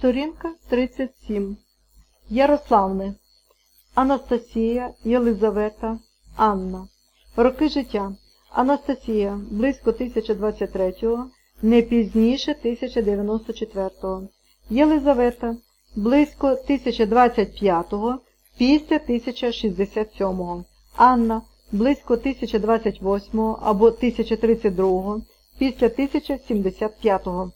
Сторінка 37. Ярославни. Анастасія, Єлизавета, Анна. Роки життя. Анастасія – близько 1023-го, не пізніше 1094-го. Єлизавета – близько 1025-го, після 1067-го. Анна – близько 1028-го або 1032-го, після 1075-го.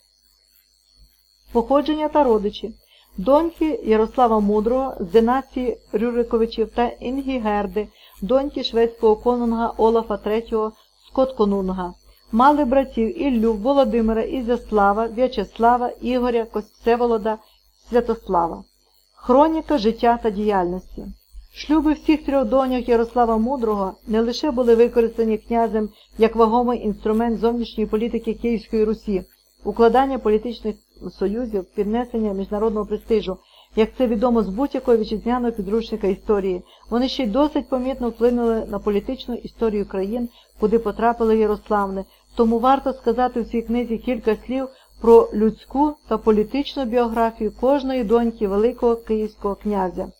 Походження та родичі. Доньки Ярослава Мудрого з династії Рюриковичів та Інгігерди, доньки шведського конунга Олафа III Скотконунга. Мали братів Іллю, Володимира, Ізяслава, В'ячеслава, Ігоря, Всеволода, Святослава. Хроніка життя та діяльності. Шлюби всіх трьох доньок Ярослава Мудрого не лише були використані князем як вагомий інструмент зовнішньої політики Київської Русі, укладання політичних союзів, піднесення міжнародного престижу, як це відомо з будь-якого вітчизняного підручника історії. Вони ще й досить помітно вплинули на політичну історію країн, куди потрапили Ярославни. Тому варто сказати в цій книзі кілька слів про людську та політичну біографію кожної доньки великого київського князя.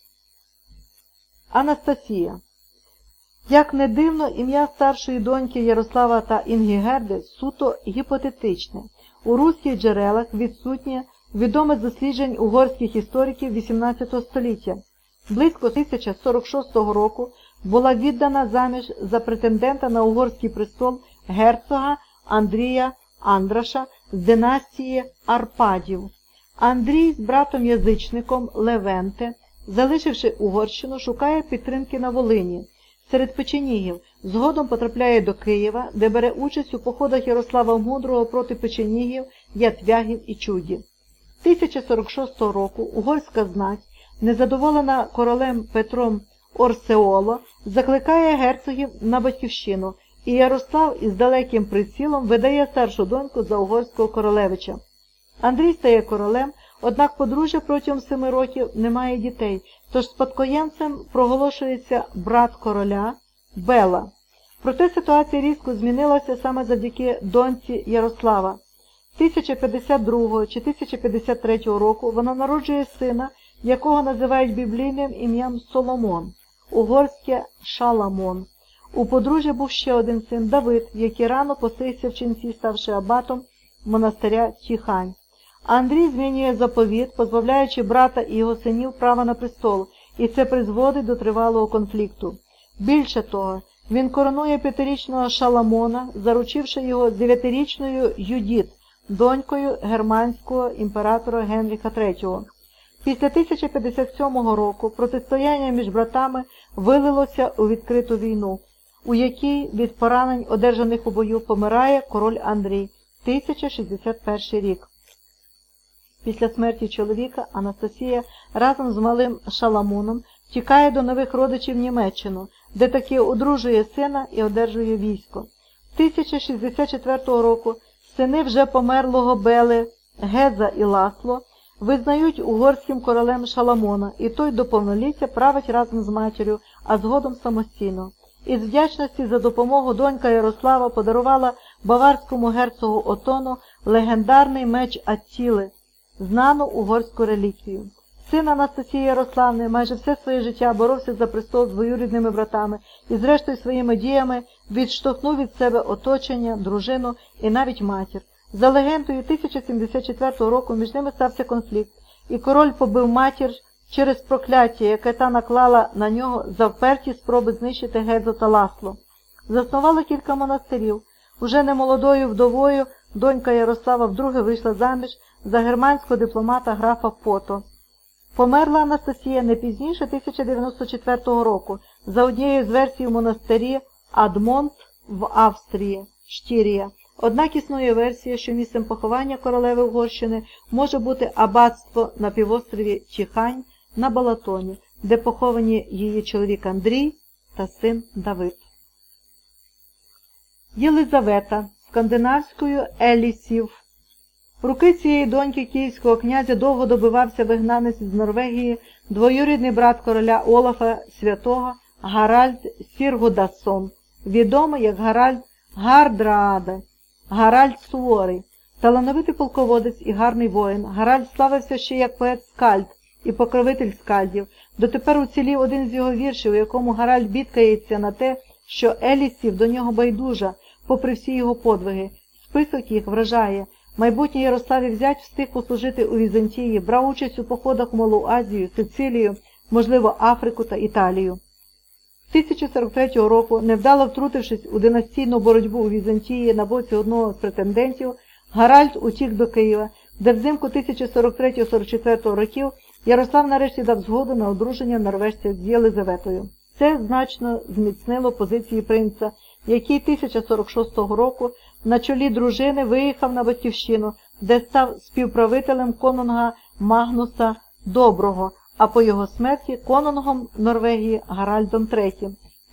Анастасія. Як не дивно, ім'я старшої доньки Ярослава та Інгігерди суто гіпотетичне. У руських джерелах відсутнє відоме з досліджень угорських істориків XVIII століття. Близько 1046 року була віддана заміж за претендента на угорський престол герцога Андрія Андраша з династії Арпадів. Андрій з братом-язичником Левенте, залишивши Угорщину, шукає підтримки на Волині. Серед печенігів згодом потрапляє до Києва, де бере участь у походах Ярослава Мудрого проти печенігів, ятвягів і чудів. 1046 року угорська знать, незадоволена королем Петром Орсеоло, закликає герцогів на батьківщину, і Ярослав із далеким прицілом видає старшу доньку за угорського королевича. Андрій стає королем, однак подружжя протягом 7 років не має дітей, тож спадкоємцем проголошується брат короля Бела. Проте ситуація різко змінилася саме завдяки доньці Ярослава. 1052 чи 1053 року вона народжує сина, якого називають біблійним ім'ям Соломон, угорське Шаламон. У подружжя був ще один син Давид, який рано постригся в ченці, ставши абатом монастиря Тіхань. Андрій змінює заповіт, позбавляючи брата і його синів права на престол, і це призводить до тривалого конфлікту. Більше того, він коронує 5-річного Шаламона, заручивши його з 9-річною Юдіт, донькою германського імператора Генріха III. Після 1057 року протистояння між братами вилилося у відкриту війну, у якій від поранень, одержаних у бою, помирає король Андрій, 1061 рік. Після смерті чоловіка Анастасія разом з малим Шаламуном тікає до нових родичів в Німеччину, де таки одружує сина і одержує військо. 1064 року сини вже померлого Бели, Геза і Ласло, визнають угорським королем Шаламона, і той до повноліття править разом з матір'ю, а згодом самостійно. Із вдячності за допомогу донька Ярослава подарувала баварському герцогу Отону легендарний меч Аттіли, знану угорську реліквію. Син Анастасії Ярославни майже все своє життя боровся за престол з двоюрідними братами і зрештою своїми діями відштовхнув від себе оточення, дружину і навіть матір. За легендою 1074 року між ними стався конфлікт, і король побив матір через прокляття, яке та наклала на нього за вперті спроби знищити Гезу та Ласло. Заснували кілька монастирів. Уже немолодою вдовою донька Ярослава вдруге вийшла заміж за германського дипломата графа Пото. Померла Анастасія не пізніше 1094 року, за однією з версій в монастирі Адмонт в Австрії, Штірія. Однак існує версія, що місцем поховання королеви Угорщини може бути аббатство на півострові Тіхань на Балатоні, де поховані її чоловік Андрій та син Давид. Єлизавета, скандинавською Елісів. Руки цієї доньки київського князя довго добивався вигнанець з Норвегії, двоюрідний брат короля Олафа Святого Гаральд Сіргудасон, відомий як Гаральд Гардрааде, Гаральд Суворий. Талановитий полководець і гарний воїн, Гаральд славився ще як поет-скальд і покровитель скальдів. Дотепер уцілів один з його віршів, у якому Гаральд бідкається на те, що елісів до нього байдужа, попри всі його подвиги. Список їх вражає. Майбутній Ярославів зять встиг послужити у Візантії, брав участь у походах в Малу Азію, Сицилію, можливо, Африку та Італію. 1043 року, невдало втрутившись у династійну боротьбу у Візантії на боці одного з претендентів, Гаральд утік до Києва, де взимку 1043-44 років Ярослав нарешті дав згоду на одруження норвежця з Єлизаветою. Це значно зміцнило позиції принца, який 1046 року на чолі дружини виїхав на Батьківщину, де став співправителем конунга Магнуса Доброго, а по його смерті конунгом Норвегії Гаральдом III,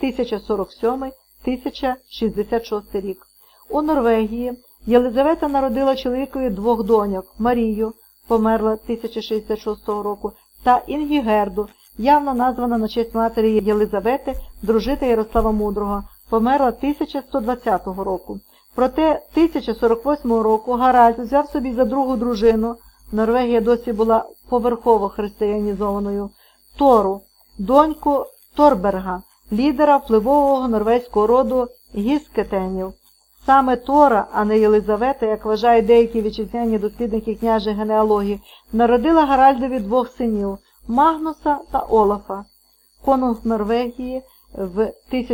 1047-1066 рік. У Норвегії Єлизавета народила чоловікові двох доньок – Марію, померла 1066 року, та Інгігерду, явно названа на честь матері Єлизавети, дружити Ярослава Мудрого, померла 1120 року. Проте 1048 року Гаральд взяв собі за другу дружину, Норвегія досі була поверхово християнізованою, Тору, доньку Торберга, лідера впливового норвезького роду Гіскетенів. Саме Тора, а не Єлизавета, як вважають деякі вітчизняні дослідники княжої генеалогії, народила Гаральдові двох синів – Магнуса та Олафа, конунг Норвегії в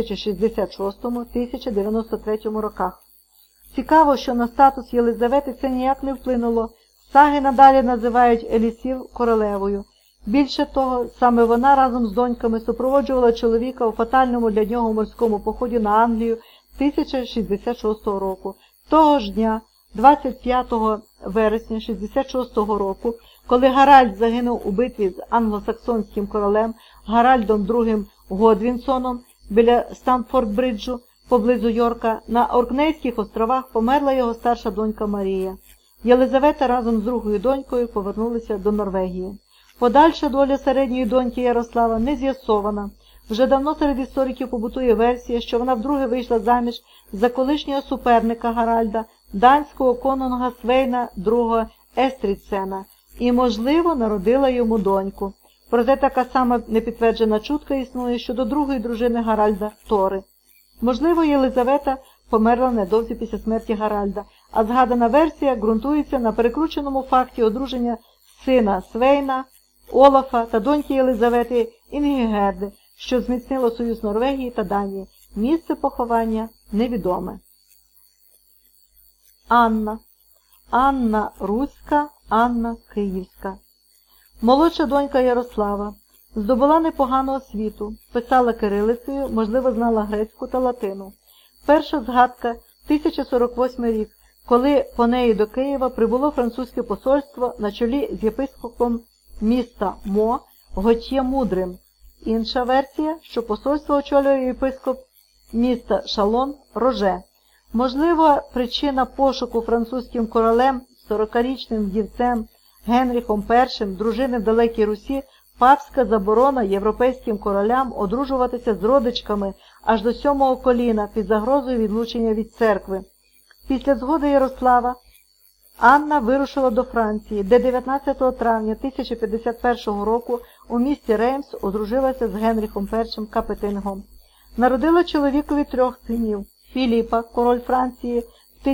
1066-1093 роках. Цікаво, що на статус Єлизавети це ніяк не вплинуло. Саги надалі називають елісів королевою. Більше того, саме вона разом з доньками супроводжувала чоловіка у фатальному для нього морському поході на Англію 1066 року. Того ж дня, 25 вересня 66 року, коли Гаральд загинув у битві з англосаксонським королем Гаральдом II Годвінсоном біля Стамфорд-Бриджу поблизу Йорка, на Оркнейських островах померла його старша донька Марія. Єлизавета разом з другою донькою повернулися до Норвегії. Подальша доля середньої доньки Ярослава не з'ясована. Вже давно серед істориків побутує версія, що вона вдруге вийшла заміж за колишнього суперника Гаральда, данського конунга Свейна II Естрідсена, і, можливо, народила йому доньку. Проте така сама непідтверджена чутка існує щодо другої дружини Гаральда – Тори. Можливо, Єлизавета померла недовзі після смерті Гаральда, а згадана версія ґрунтується на перекрученому факті одруження сина Свейна, Олафа та доньки Єлизавети Інгігерди, що зміцнило союз Норвегії та Данії. Місце поховання невідоме. Анна. Анна Руська, Анна Київська. Молодша донька Ярослава. Здобула непогану освіту, писала кирилицею, можливо, знала грецьку та латину. Перша згадка – 1048 рік, коли по неї до Києва прибуло французьке посольство на чолі з єпископом міста Мо Готьє Мудрим. Інша версія, що посольство очолює єпископ міста Шалон Роже. Можливо, причина пошуку французьким королем, 40-річним вдівцем Генріхом І, дружини в Далекій Русі, папська заборона європейським королям одружуватися з родичками аж до 7-го коліна під загрозою відлучення від церкви. Після згоди Ярослава Анна вирушила до Франції, де 19 травня 1051 року у місті Реймс одружилася з Генріхом І Капетингом. Народила чоловікові 3 синів – Філіпа, король Франції в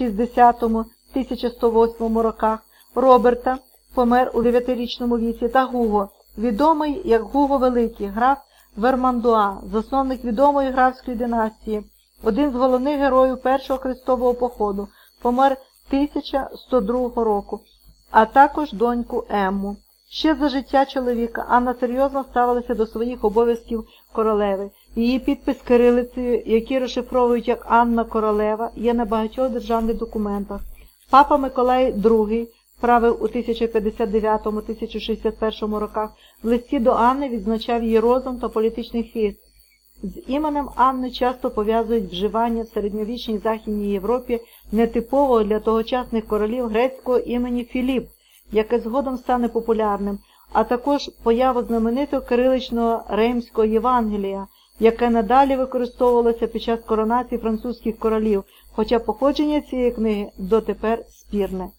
1060-1108 роках, Роберта, помер у 9-річному віці, та Гуго, відомий як Гуго Великий, граф Вермандуа, засновник відомої графської династії, один з головних героїв Першого хрестового походу, помер 1102 року, а також доньку Емму. Ще за життя чоловіка Анна серйозно ставилася до своїх обов'язків королеви. Її підпис кирилицею, який розшифровують як Анна Королева, є на багатьох державних документах. Папа Миколай II правив у 1059-1061 роках, в листі до Анни відзначав її розум та політичний хист. З іменем Анни часто пов'язують вживання в середньовічній Західній Європі нетипового для тогочасних королів грецького імені Філіп, яке згодом стане популярним, а також появу знаменитого кириличного Реймського Євангелія, яке надалі використовувалося під час коронації французьких королів, хоча походження цієї книги дотепер спірне.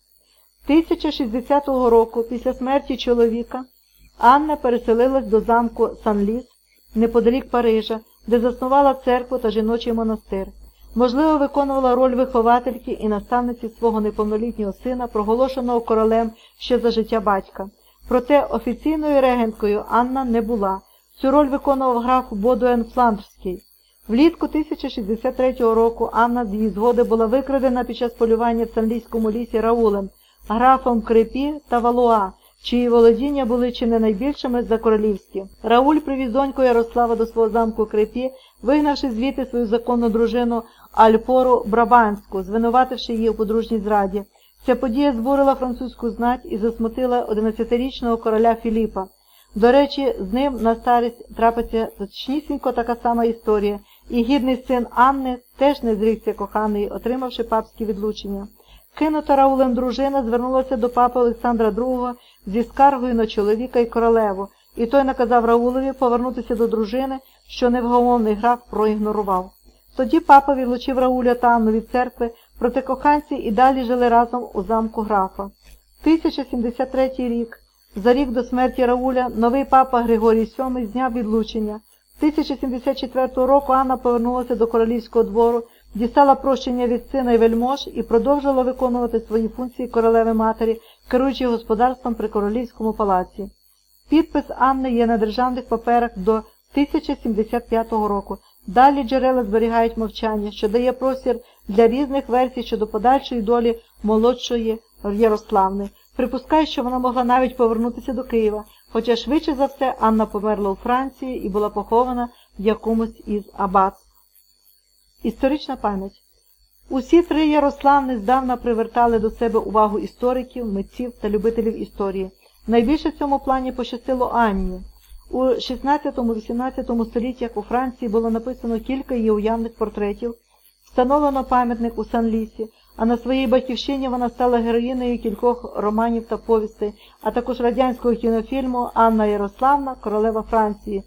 1060 року, після смерті чоловіка, Анна переселилась до замку Санліс, неподалік Парижа, де заснувала церкву та жіночий монастир. Можливо, виконувала роль виховательки і наставниці свого неповнолітнього сина, проголошеного королем ще за життя батька. Проте офіційною регенткою Анна не була. Цю роль виконував граф Бодуен Фландрський. Влітку 1063 року Анна з її згоди була викрадена під час полювання в Санлійському лісі Раулем, графом Крепі та Валуа, чиї володіння були чи не найбільшими за королівські. Рауль привіз доньку Ярослава до свого замку Крепі, вигнавши звідти свою законну дружину Альпору Брабанську, звинувативши її у подружній зраді. Ця подія збурила французьку знать і засмутила 11-річного короля Філіпа. До речі, з ним на старість трапиться точнісінько така сама історія, і гідний син Анни теж не зрікся коханої, отримавши папські відлучення. Кинута Раулем дружина звернулася до папи Олександра II зі скаргою на чоловіка і королеву, і той наказав Раулеві повернутися до дружини, що невгамовний граф проігнорував. Тоді папа відлучив Рауля та Анну від церкви, проте коханці і далі жили разом у замку графа. 1073 рік. За рік до смерті Рауля новий папа Григорій VII зняв відлучення. 1074 року Анна повернулася до королівського двору, дістала прощення від сина і вельмож і продовжила виконувати свої функції королеви-матері, керуючи господарством при королівському палаці. Підпис Анни є на державних паперах до 1075 року. Далі джерела зберігають мовчання, що дає простір для різних версій щодо подальшої долі молодшої Ярославни. Припускає, що вона могла навіть повернутися до Києва, хоча швидше за все Анна померла у Франції і була похована в якомусь із аббатств. Історична пам'ять. Усі три Ярославни здавна привертали до себе увагу істориків, митців та любителів історії. Найбільше в цьому плані пощастило Анні. У 16-18 століттях у Франції було написано кілька її уявних портретів, встановлено пам'ятник у Санлісі, а на своїй батьківщині вона стала героїнею кількох романів та повістей, а також радянського кінофільму «Анна Ярославна, королева Франції»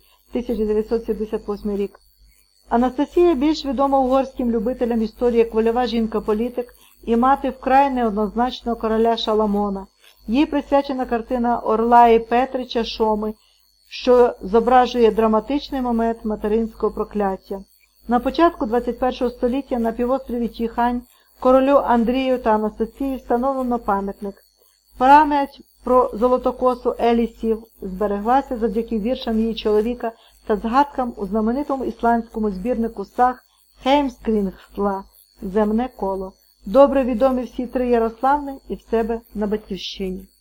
1978 рік. Анастасія більш відома угорським любителям історії як вольова жінка-політик і мати вкрай неоднозначного короля Шаламона. Їй присвячена картина Орлаї Петрича Шоми, що зображує драматичний момент материнського прокляття. На початку 21 століття на півострові Тіхань королю Андрію та Анастасії встановлено пам'ятник. Пам'ять про золотокосу Елісів збереглася завдяки віршам її чоловіка та згадкам у знаменитому ісландському збірнику саг Хеймскрінгсла «Земне коло». Добре відомі всі три Ярославни і в себе на батьківщині.